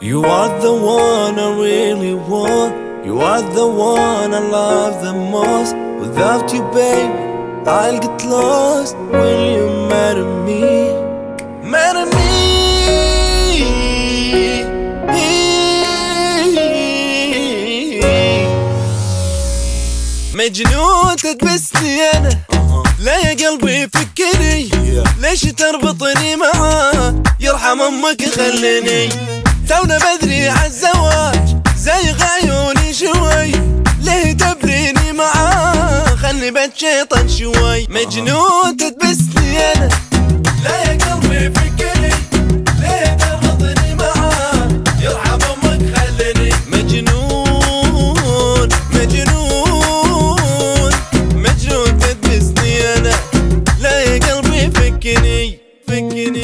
You are the one I really want. You are the one I love the most. Without you, babe, I'll get lost. Will you marry me? Marry me. مجنون تدبسني أنا، لا يا قلبي فكني، ليش تربطني معاه؟ يرحم أمك خلني، تونا بدري عالزواج زيغ عيوني شوي، ليه تبريني معاه؟ خلني بتشيطن شوي. مجنون تدبسني أنا، لا يا قلبي فكني، ليه تربطني معاه؟ يرحم أمك خلني. مجنون مجنون مجنون تدبسني أنا، لا يا قلبي فكني فكني.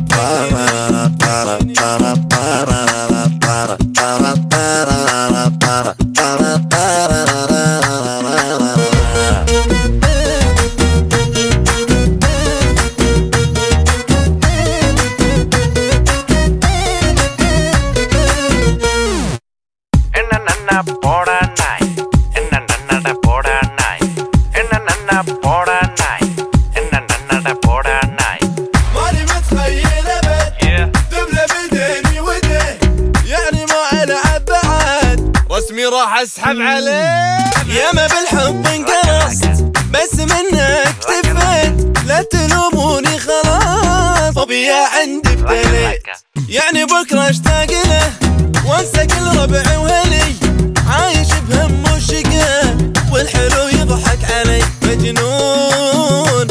ماني متخيل ابد دبله بديني وديه، يعني ما العب بعد رسمي راح اسحب عليه. ياما بالحب انقرصت بس منك اكتفيت، لا تلوموني خلاص طبيعي عندي ابتليت، يعني بكره اشتاق له وانسى كل ربعي وهلي، عايش بهم وشقاه والحلو يضحك علي. مجنون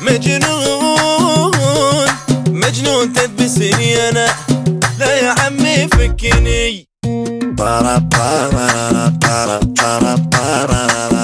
مجنون مجنون تدبسني انا، لا يا عمي فكني.